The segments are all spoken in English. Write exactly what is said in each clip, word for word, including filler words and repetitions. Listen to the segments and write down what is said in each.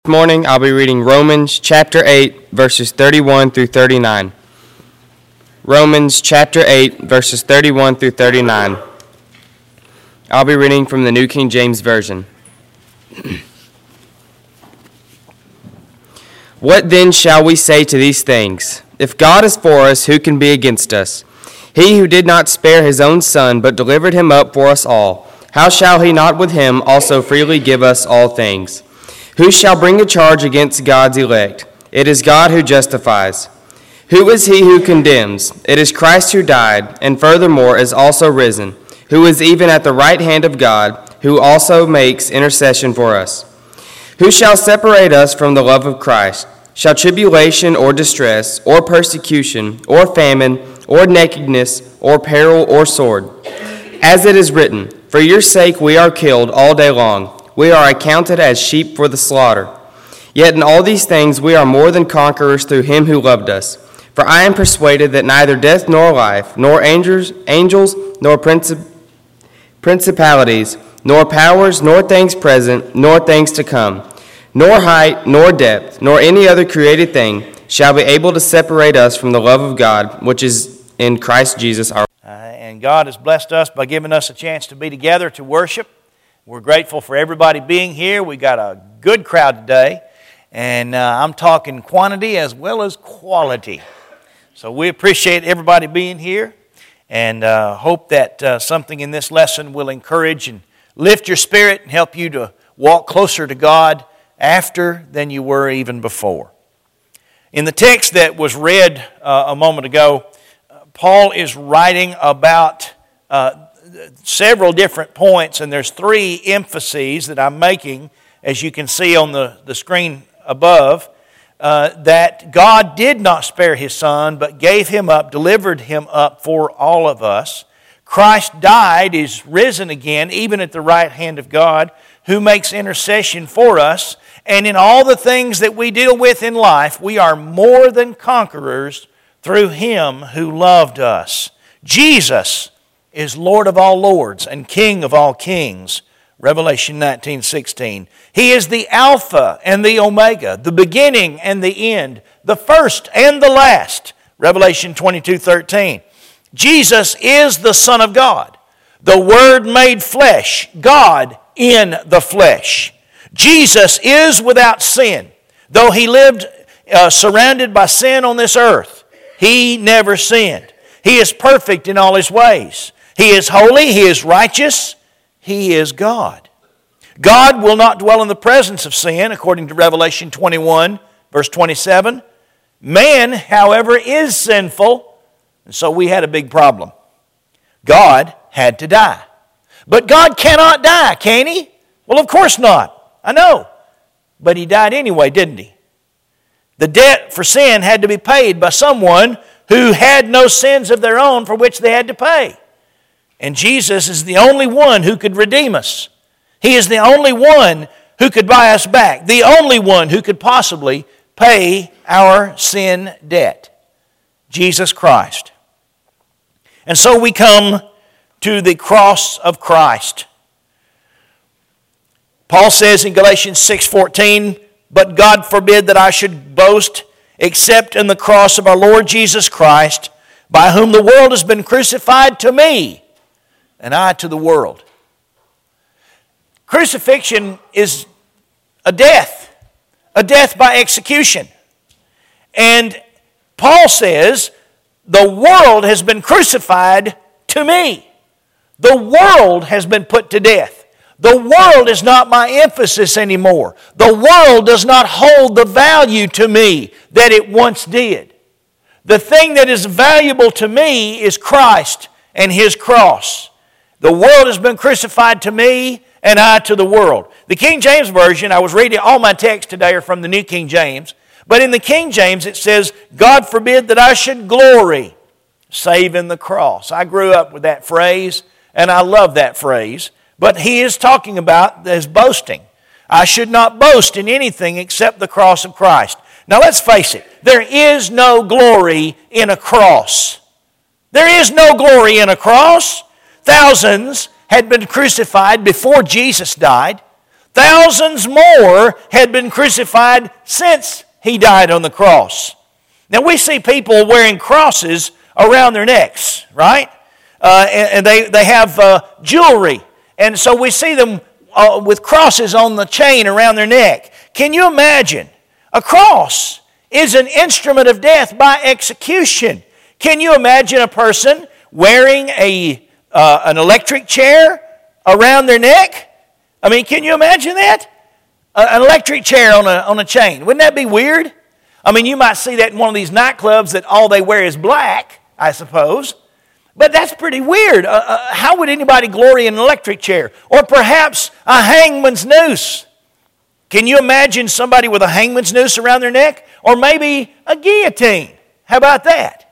This morning I'll be reading Romans chapter eight, verses thirty-one through thirty-nine. Romans chapter eight, verses thirty-one through thirty-nine. I'll be reading from the New King James Version. What then shall we say to these things? If God is for us, who can be against us? He who did not spare his own Son, but delivered him up for us all, how shall he not with him also freely give us all things? Who shall bring a charge against God's elect? It is God who justifies. Who is he who condemns? It is Christ who died, and furthermore is also risen, who is even at the right hand of God, who also makes intercession for us. Who shall separate us from the love of Christ? Shall tribulation or distress, or persecution, or famine, or nakedness, or peril, or sword? As it is written, for your sake we are killed all day long. We are accounted as sheep for the slaughter. Yet in all these things we are more than conquerors through him who loved us. For I am persuaded that neither death nor life, nor angels, angels nor princip- principalities, nor powers, nor things present, nor things to come, nor height, nor depth, nor any other created thing shall be able to separate us from the love of God, which is in Christ Jesus our Lord. Uh, and God has blessed us by giving us a chance to be together to worship. We're grateful for everybody being here. We got a good crowd today, and uh, I'm talking quantity as well as quality. So we appreciate everybody being here, and uh, hope that uh, something in this lesson will encourage and lift your spirit and help you to walk closer to God after than you were even before. In the text that was read uh, a moment ago, uh, Paul is writing about uh, several different points, and there's three emphases that I'm making, as you can see on the, the screen above, uh, that God did not spare His Son, but gave Him up, delivered Him up for all of us. Christ died, is risen again, even at the right hand of God, who makes intercession for us. And in all the things that we deal with in life, we are more than conquerors through Him who loved us. Jesus is Lord of all lords and King of all kings. Revelation nineteen sixteen. He is the Alpha and the Omega, the beginning and the end, the first and the last. Revelation twenty-two thirteen. Jesus is the Son of God, the Word made flesh, God in the flesh. Jesus is without sin. Though He lived uh, surrounded by sin on this earth, He never sinned. He is perfect in all His ways. He is holy, He is righteous, He is God. God will not dwell in the presence of sin, according to Revelation twenty-one, verse twenty-seven. Man, however, is sinful, and so we had a big problem. God had to die. But God cannot die, can He? Well, of course not. I know. But He died anyway, didn't He? The debt for sin had to be paid by someone who had no sins of their own for which they had to pay. And Jesus is the only one who could redeem us. He is the only one who could buy us back. The only one who could possibly pay our sin debt. Jesus Christ. And so we come to the cross of Christ. Paul says in Galatians six fourteen, but God forbid that I should boast except in the cross of our Lord Jesus Christ, by whom the world has been crucified to me, and I to the world. Crucifixion is a death, a death by execution. And Paul says, the world has been crucified to me. The world has been put to death. The world is not my emphasis anymore. The world does not hold the value to me that it once did. The thing that is valuable to me is Christ and His cross. The world has been crucified to me, and I to the world. The King James Version, I was reading, all my texts today are from the New King James, but in the King James it says, God forbid that I should glory, save in the cross. I grew up with that phrase, and I love that phrase, but he is talking about his boasting. I should not boast in anything except the cross of Christ. Now let's face it, there is no glory in a cross. There is no glory in a cross. Thousands had been crucified before Jesus died. Thousands more had been crucified since He died on the cross. Now we see people wearing crosses around their necks, right? Uh, and, and they, they have uh, jewelry. And so we see them uh, with crosses on the chain around their neck. Can you imagine? A cross is an instrument of death by execution. Can you imagine a person wearing a uh, an electric chair around their neck? I mean, can you imagine that? Uh, an electric chair on a, on a chain. Wouldn't that be weird? I mean, you might see that in one of these nightclubs that all they wear is black, I suppose. But that's pretty weird. Uh, uh, how would anybody glory in an electric chair? Or perhaps a hangman's noose. Can you imagine somebody with a hangman's noose around their neck? Or maybe a guillotine. How about that?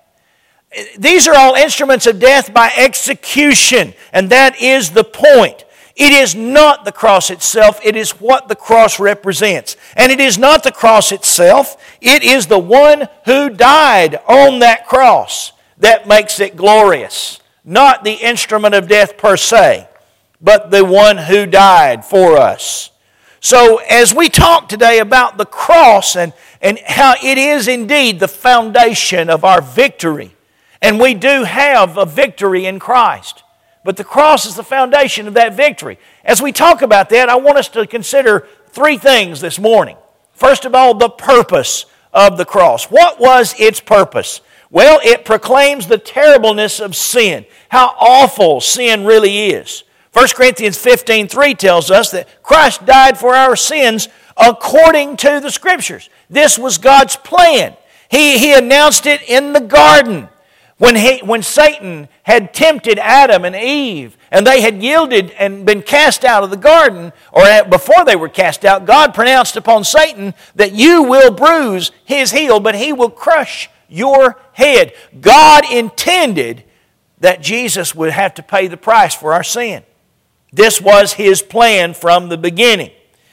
These are all instruments of death by execution. And that is the point. It is not the cross itself, it is what the cross represents. And it is not the cross itself, it is the one who died on that cross that makes it glorious. Not the instrument of death per se, but the one who died for us. So as we talk today about the cross and, and how it is indeed the foundation of our victory, and we do have a victory in Christ, but the cross is the foundation of that victory. As we talk about that, I want us to consider three things this morning. First of all, the purpose of the cross. What was its purpose? Well, it proclaims the terribleness of sin, how awful sin really is. First Corinthians fifteen three tells us that Christ died for our sins according to the Scriptures. This was God's plan. He, he announced it in the garden. When, he, when Satan had tempted Adam and Eve, and they had yielded and been cast out of the garden, or before they were cast out, God pronounced upon Satan that you will bruise his heel, but he will crush your head. God intended that Jesus would have to pay the price for our sin. This was His plan from the beginning.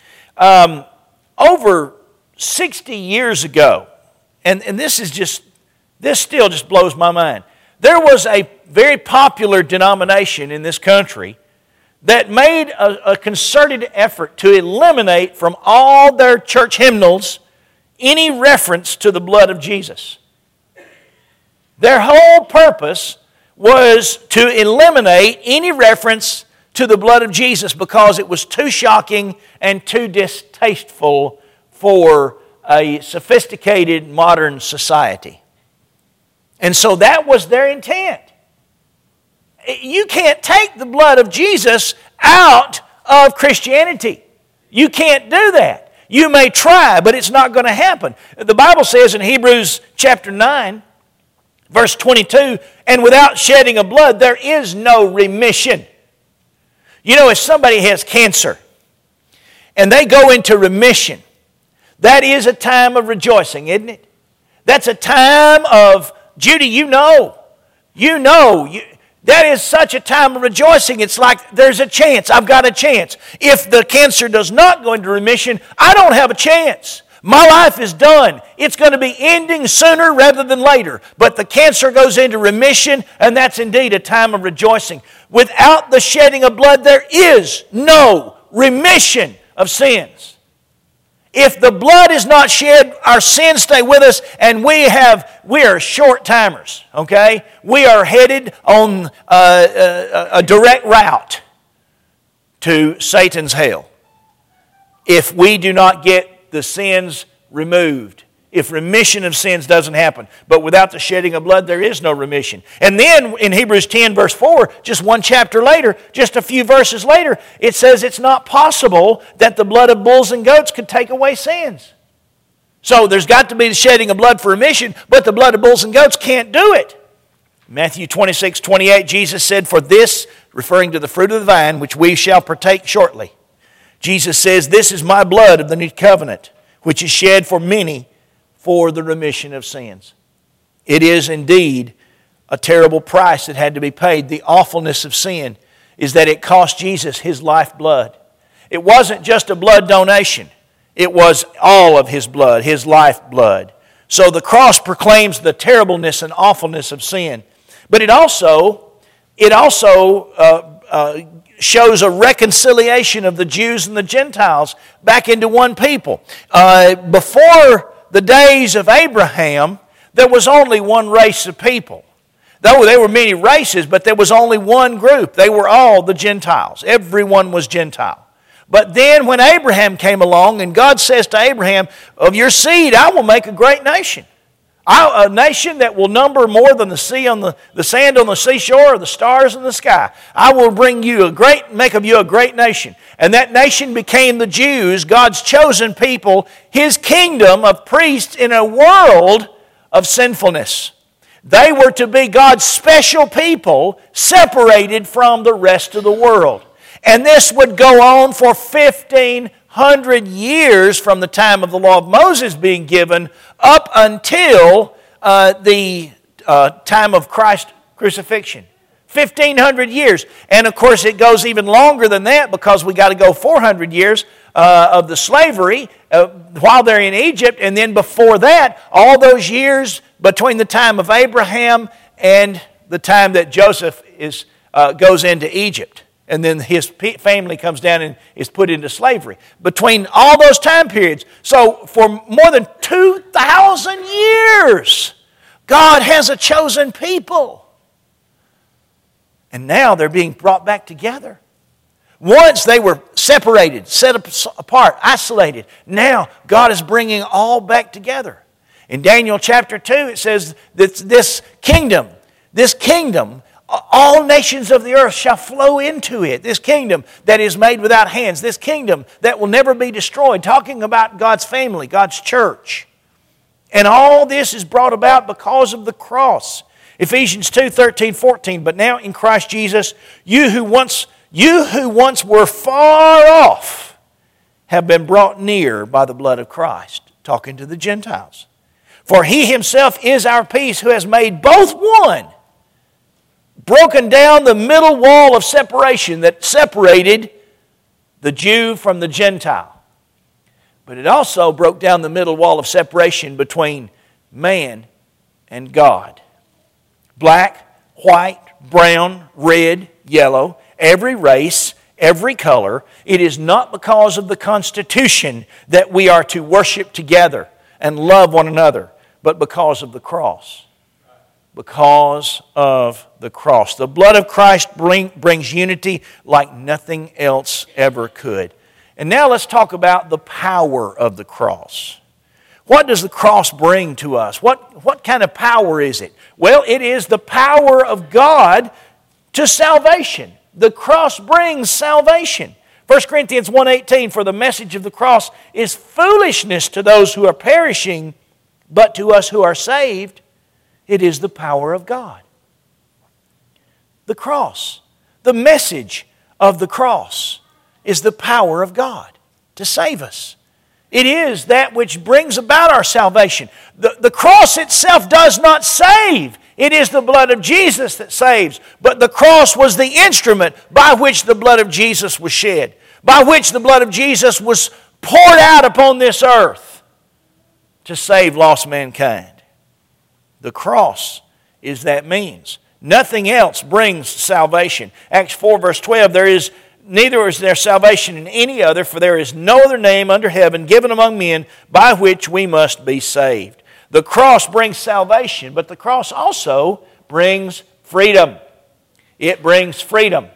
Um, over sixty years ago, and, and this is just This still just blows my mind. There was a very popular denomination in this country that made a, a concerted effort to eliminate from all their church hymnals any reference to the blood of Jesus. Their whole purpose was to eliminate any reference to the blood of Jesus because it was too shocking and too distasteful for a sophisticated modern society. And so that was their intent. You can't take the blood of Jesus out of Christianity. You can't do that. You may try, but it's not going to happen. The Bible says in Hebrews chapter nine, verse twenty-two, and without shedding of blood, there is no remission. You know, if somebody has cancer and they go into remission, that is a time of rejoicing, isn't it? That's a time of Judy, you know, you know, you, that is such a time of rejoicing. It's like there's a chance. I've got a chance. If the cancer does not go into remission, I don't have a chance. My life is done. It's going to be ending sooner rather than later. But the cancer goes into remission, and that's indeed a time of rejoicing. Without the shedding of blood, there is no remission of sins. If the blood is not shed, our sins stay with us, and we have we are short timers. Okay, we are headed on a, a, a direct route to Satan's hell if we do not get the sins removed. If remission of sins doesn't happen. But without the shedding of blood, there is no remission. And then in Hebrews ten verse four, just one chapter later, just a few verses later, it says it's not possible that the blood of bulls and goats could take away sins. So there's got to be the shedding of blood for remission, but the blood of bulls and goats can't do it. Matthew twenty-six twenty-eight, Jesus said, for this, referring to the fruit of the vine, which we shall partake shortly. Jesus says, this is my blood of the new covenant, which is shed for many for the remission of sins. It is indeed a terrible price that had to be paid. The awfulness of sin is that it cost Jesus His lifeblood. It wasn't just a blood donation. It was all of His blood, His lifeblood. So the cross proclaims the terribleness and awfulness of sin. But it also, it also uh, uh, shows a reconciliation of the Jews and the Gentiles back into one people. Uh, before the days of Abraham, there was only one race of people. Though there were many races, but there was only one group. They were all the Gentiles. Everyone was Gentile. But then when Abraham came along, and God says to Abraham, of your seed I will make a great nation. I, a nation that will number more than the sea on the, the sand on the seashore or the stars in the sky. I will bring you a great, make of you a great nation. And that nation became the Jews, God's chosen people, His kingdom of priests in a world of sinfulness. They were to be God's special people, separated from the rest of the world. And this would go on for fifteen hundred years from the time of the law of Moses being given up until uh, the uh, time of Christ's crucifixion. fifteen hundred years. And of course it goes even longer than that, because we got to go four hundred years uh, of the slavery uh, while they're in Egypt. And then before that, all those years between the time of Abraham and the time that Joseph is uh, goes into Egypt. And then his family comes down and is put into slavery. Between all those time periods. So for more than two thousand years, God has a chosen people. And now they're being brought back together. Once they were separated, set apart, isolated. Now God is bringing all back together. In Daniel chapter two, it says that this kingdom, this kingdom, all nations of the earth shall flow into it. This kingdom that is made without hands. This kingdom that will never be destroyed. Talking about God's family, God's church. And all this is brought about because of the cross. Ephesians two, thirteen, fourteen. But now in Christ Jesus, you who once, you who once were far off have been brought near by the blood of Christ. Talking to the Gentiles. For He Himself is our peace, who has made both one, broken down the middle wall of separation that separated the Jew from the Gentile. But it also broke down the middle wall of separation between man and God. Black, white, brown, red, yellow, every race, every color. It is not because of the Constitution that we are to worship together and love one another, but because of the cross. Because of the cross. The blood of Christ bring, brings unity like nothing else ever could. And now let's talk about the power of the cross. What does the cross bring to us? What, what kind of power is it? Well, it is the power of God to salvation. The cross brings salvation. First Corinthians one eighteen, for the message of the cross is foolishness to those who are perishing, but to us who are saved, it is the power of God. The cross, the message of the cross is the power of God to save us. It is that which brings about our salvation. The, the cross itself does not save. It is the blood of Jesus that saves. But the cross was the instrument by which the blood of Jesus was shed, by which the blood of Jesus was poured out upon this earth to save lost mankind. The cross is that means. Nothing else brings salvation. Acts four verse twelve, there is neither is there salvation in any other, for there is no other name under heaven given among men by which we must be saved. The cross brings salvation, but the cross also brings freedom. It brings freedom.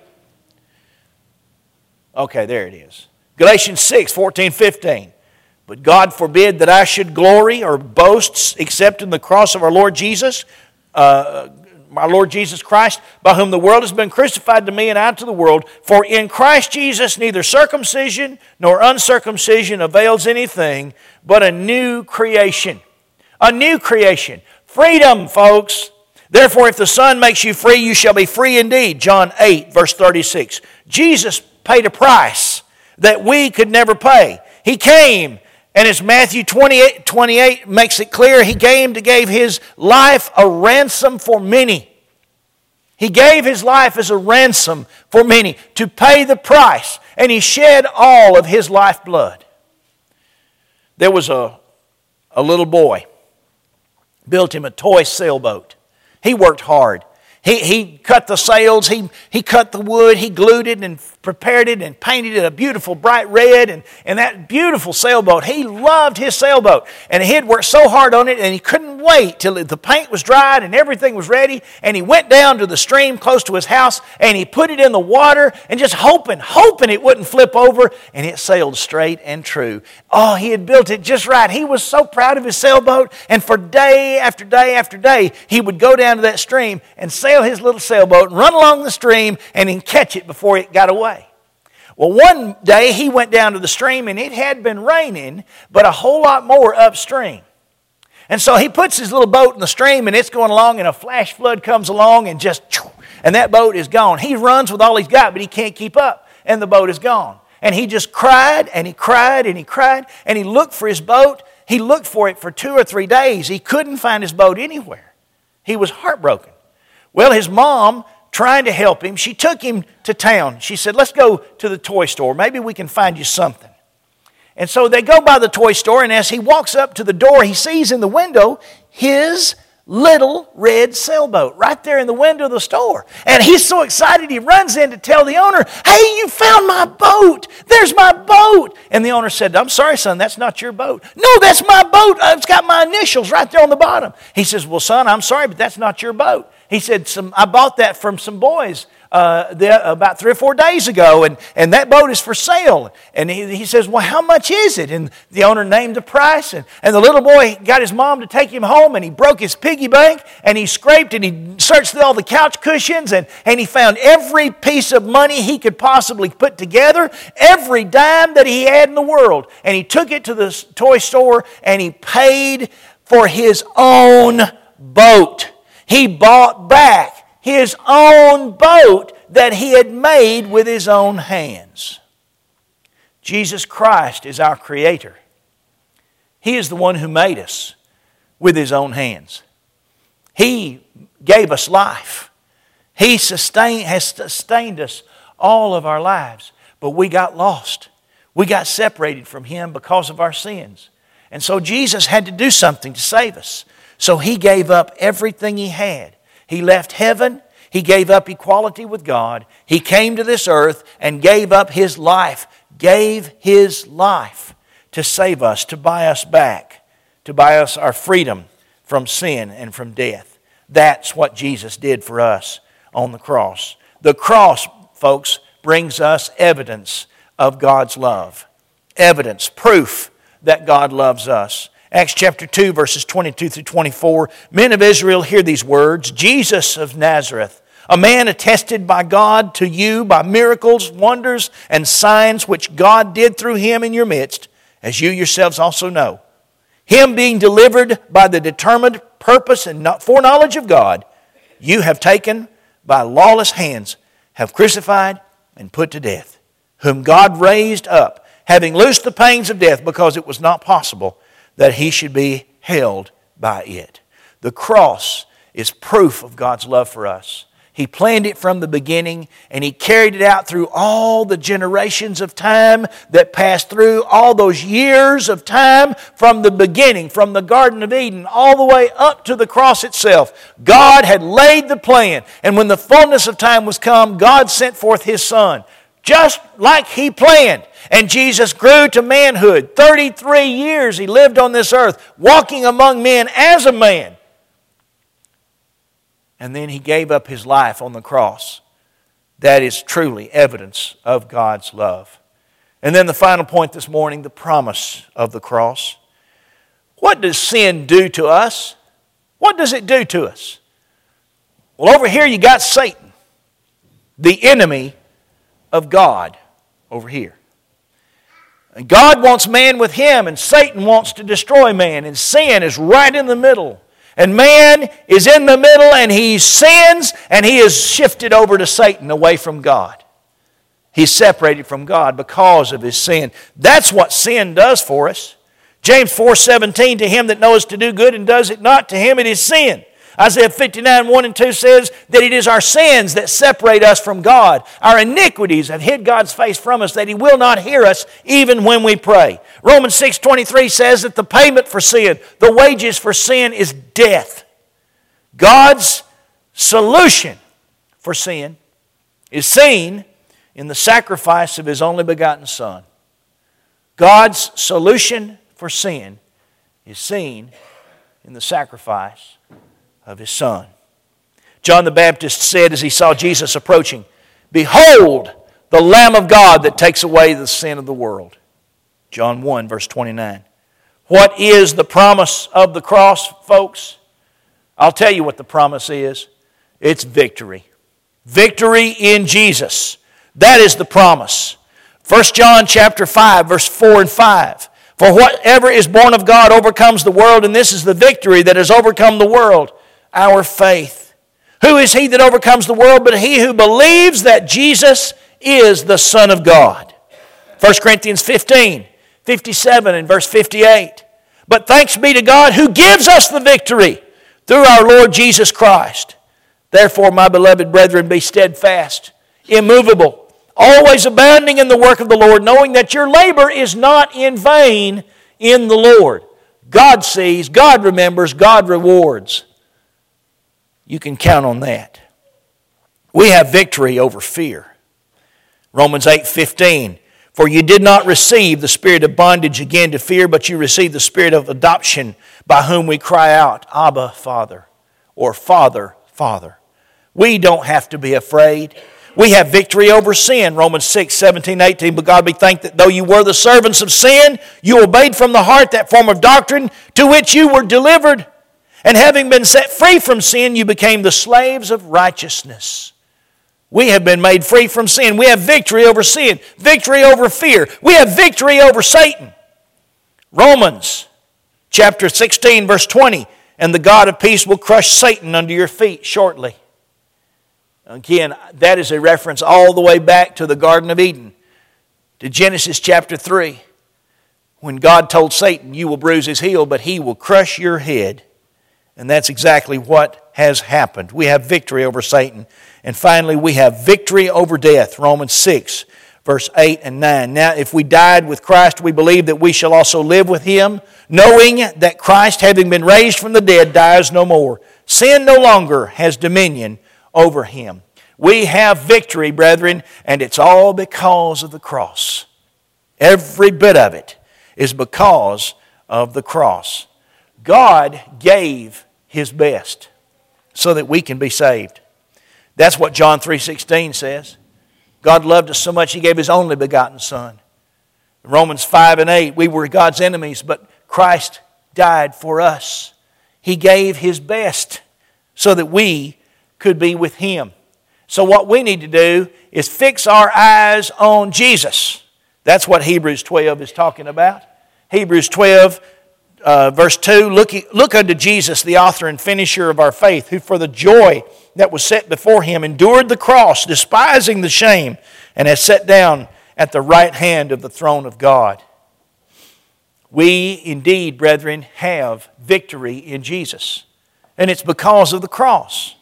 Okay, there it is. Galatians six, fourteen, fifteen. But God forbid that I should glory or boast except in the cross of our Lord Jesus, uh, our Lord Jesus Christ, by whom the world has been crucified to me and I to the world. For in Christ Jesus neither circumcision nor uncircumcision avails anything, but a new creation. A new creation. Freedom, folks. Therefore, if the Son makes you free, you shall be free indeed. John eight, verse thirty-six. Jesus paid a price that we could never pay. He came. And as Matthew twenty-eight, twenty-eight makes it clear, He came to give His life a ransom for many. He gave His life as a ransom for many to pay the price. And He shed all of His lifeblood. There was a, a little boy, built him a toy sailboat. He worked hard. He, he cut the sails, he, he cut the wood, he glued it and prepared it and painted it a beautiful bright red. And, and that beautiful sailboat, he loved his sailboat. And he had worked so hard on it and he couldn't wait till the paint was dried and everything was ready. And he went down to the stream close to his house and he put it in the water and just hoping, hoping it wouldn't flip over. And it sailed straight and true. Oh, he had built it just right. He was so proud of his sailboat. And for day after day after day, he would go down to that stream and sail his little sailboat and run along the stream and then catch it before it got away. Well, one day he went down to the stream and it had been raining, but a whole lot more upstream. And so he puts his little boat in the stream and it's going along and a flash flood comes along and just, and that boat is gone. He runs with all he's got, but he can't keep up and the boat is gone. And he just cried and he cried and he cried and he looked for his boat. He looked for it for two or three days. He couldn't find his boat anywhere. He was heartbroken. Well, his mom, trying to help him, she took him to town. She said, let's go to the toy store. Maybe we can find you something. And so they go by the toy store, and as he walks up to the door, he sees in the window his little red sailboat right there in the window of the store. And he's so excited, he runs in to tell the owner, hey, you found my boat. There's my boat. And the owner said, I'm sorry, son, that's not your boat. No, that's my boat. It's got my initials right there on the bottom. He says, well, son, I'm sorry, but that's not your boat. He said, some, I bought that from some boys uh, the, about three or four days ago, and, and that boat is for sale. And he, he says, well, how much is it? And the owner named the price, and, and the little boy got his mom to take him home, and he broke his piggy bank, and he scraped and he searched through all the couch cushions, and, and he found every piece of money he could possibly put together, every dime that he had in the world. And he took it to the toy store, and he paid for his own boat. He bought back his own boat that he had made with his own hands. Jesus Christ is our Creator. He is the one who made us with His own hands. He gave us life. He sustain, has sustained us all of our lives. But we got lost. We got separated from Him because of our sins. And so Jesus had to do something to save us. So He gave up everything He had. He left heaven. He gave up equality with God. He came to this earth and gave up His life. Gave His life to save us, to buy us back, to buy us our freedom from sin and from death. That's what Jesus did for us on the cross. The cross, folks, brings us evidence of God's love. Evidence, proof that God loves us. Acts chapter two, verses twenty-two through twenty-four. Men of Israel, hear these words. Jesus of Nazareth, a man attested by God to you by miracles, wonders, and signs which God did through Him in your midst, as you yourselves also know. Him being delivered by the determined purpose and foreknowledge of God, you have taken by lawless hands, have crucified and put to death, whom God raised up, having loosed the pains of death, because it was not possible that He should be held by it. The cross is proof of God's love for us. He planned it from the beginning, and He carried it out through all the generations of time that passed through, all those years of time from the beginning, from the Garden of Eden, all the way up to the cross itself. God had laid the plan, and when the fullness of time was come, God sent forth His Son, just like He planned. And Jesus grew to manhood. thirty-three years He lived on this earth, walking among men as a man. And then He gave up His life on the cross. That is truly evidence of God's love. And then the final point this morning, the promise of the cross. What does sin do to us? What does it do to us? Well, over here you got Satan, the enemy of God over here. And God wants man with Him, and Satan wants to destroy man, and sin is right in the middle. And man is in the middle, and he sins, and he is shifted over to Satan, away from God. He's separated from God because of his sin. That's what sin does for us. James four seventeen, to him that knows to do good and does it not, to him it is sin. Isaiah fifty-nine, one and two says that it is our sins that separate us from God. Our iniquities have hid God's face from us, that He will not hear us even when we pray. Romans six twenty-three says that the payment for sin, the wages for sin, is death. God's solution for sin is seen in the sacrifice of His only begotten Son. God's solution for sin is seen in the sacrifice of His Son. John the Baptist said as he saw Jesus approaching, "Behold, the Lamb of God that takes away the sin of the world." John one, verse twenty-nine. What is the promise of the cross, folks? I'll tell you what the promise is. It's victory. Victory in Jesus. That is the promise. First John chapter five, verse four and five. For whatever is born of God overcomes the world, and this is the victory that has overcome the world, our faith. Who is he that overcomes the world but he who believes that Jesus is the Son of God? First Corinthians fifteen, fifty-seven and verse fifty-eight. But thanks be to God who gives us the victory through our Lord Jesus Christ. Therefore, my beloved brethren, be steadfast, immovable, always abounding in the work of the Lord, knowing that your labor is not in vain in the Lord. God sees, God remembers, God rewards. You can count on that. We have victory over fear. Romans eight fifteen. For you did not receive the spirit of bondage again to fear, but you received the spirit of adoption, by whom we cry out, Abba, Father, or Father, Father. We don't have to be afraid. We have victory over sin. Romans six, seventeen, eighteen. But God be thanked that though you were the servants of sin, you obeyed from the heart that form of doctrine to which you were delivered. And having been set free from sin, you became the slaves of righteousness. We have been made free from sin. We have victory over sin, victory over fear. We have victory over Satan. Romans chapter sixteen, verse twenty. And the God of peace will crush Satan under your feet shortly. Again, that is a reference all the way back to the Garden of Eden, to Genesis chapter three, when God told Satan, you will bruise his heel, but he will crush your head. And that's exactly what has happened. We have victory over Satan. And finally, we have victory over death. Romans six, verse eight and nine. Now, if we died with Christ, we believe that we shall also live with Him, knowing that Christ, having been raised from the dead, dies no more. Sin no longer has dominion over Him. We have victory, brethren, and it's all because of the cross. Every bit of it is because of the cross. God gave His best so that we can be saved. That's what John three sixteen says. God loved us so much He gave His only begotten Son. Romans five and eight, we were God's enemies, but Christ died for us. He gave His best so that we could be with Him. So what we need to do is fix our eyes on Jesus. That's what Hebrews twelve is talking about. Hebrews twelve, uh, verse two, look, look unto Jesus, the author and finisher of our faith, who for the joy that was set before Him endured the cross, despising the shame, and has sat down at the right hand of the throne of God. We indeed, brethren, have victory in Jesus. And it's because of the cross.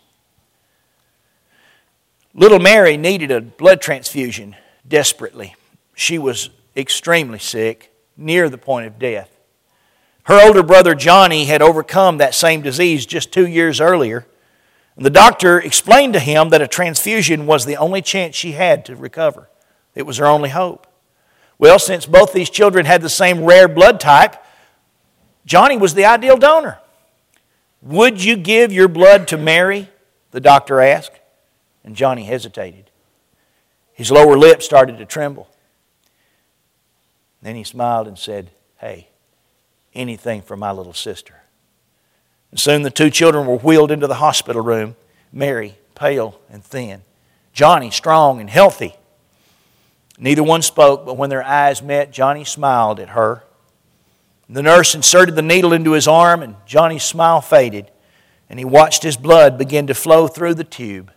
Little Mary needed a blood transfusion desperately. She was extremely sick, near the point of death. Her older brother Johnny had overcome that same disease just two years earlier. And the doctor explained to him that a transfusion was the only chance she had to recover. It was her only hope. Well, since both these children had the same rare blood type, Johnny was the ideal donor. Would you give your blood to Mary? The doctor asked. And Johnny hesitated. His lower lip started to tremble. Then he smiled and said, hey, anything for my little sister. And soon the two children were wheeled into the hospital room. Mary, pale and thin. Johnny, strong and healthy. Neither one spoke, but when their eyes met, Johnny smiled at her. The nurse inserted the needle into his arm, and Johnny's smile faded, and he watched his blood begin to flow through the tube.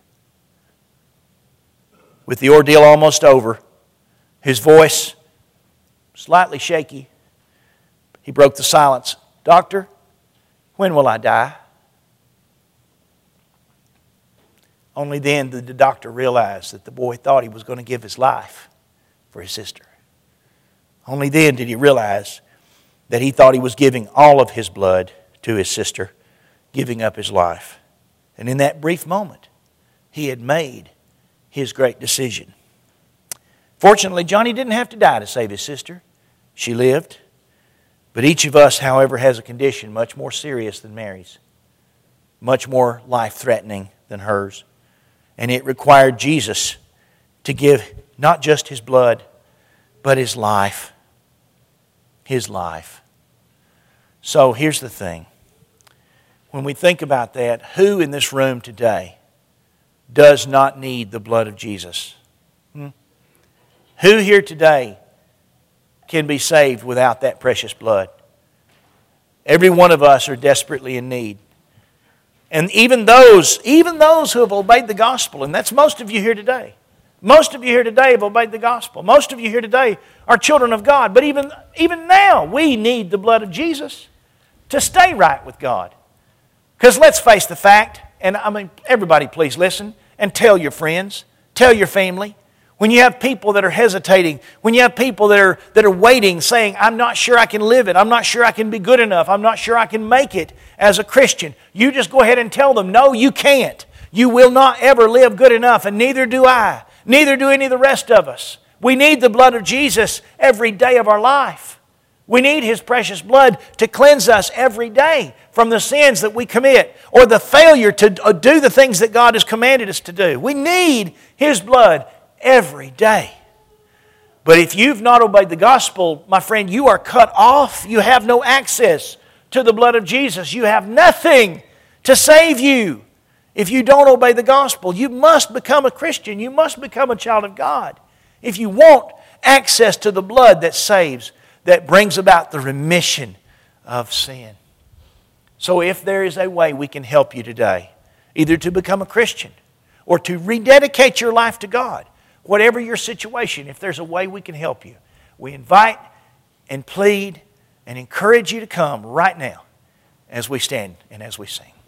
With the ordeal almost over, his voice slightly shaky, he broke the silence. Doctor, when will I die? Only then did the doctor realize that the boy thought he was going to give his life for his sister. Only then did he realize that he thought he was giving all of his blood to his sister, giving up his life. And in that brief moment, he had made his great decision. Fortunately, Johnny didn't have to die to save his sister. She lived. But each of us, however, has a condition much more serious than Mary's, much more life-threatening than hers. And it required Jesus to give not just His blood, but His life. His life. So here's the thing. When we think about that, who in this room today does not need the blood of Jesus? Hmm? Who here today can be saved without that precious blood? Every one of us are desperately in need. And even those, even those who have obeyed the gospel, and that's most of you here today. Most of you here today have obeyed the gospel. Most of you here today are children of God. But even, even now, we need the blood of Jesus to stay right with God. Because let's face the fact, and I mean, everybody please listen, and tell your friends, tell your family. When you have people that are hesitating, when you have people that are, that are waiting, saying, I'm not sure I can live it, I'm not sure I can be good enough, I'm not sure I can make it as a Christian, you just go ahead and tell them, no, you can't. You will not ever live good enough, and neither do I. Neither do any of the rest of us. We need the blood of Jesus every day of our life. We need His precious blood to cleanse us every day from the sins that we commit or the failure to do the things that God has commanded us to do. We need His blood every day. But if you've not obeyed the gospel, my friend, you are cut off. You have no access to the blood of Jesus. You have nothing to save you if you don't obey the gospel. You must become a Christian. You must become a child of God if you want access to the blood that saves, that brings about the remission of sin. So if there is a way we can help you today, either to become a Christian or to rededicate your life to God, whatever your situation, if there's a way we can help you, we invite and plead and encourage you to come right now as we stand and as we sing.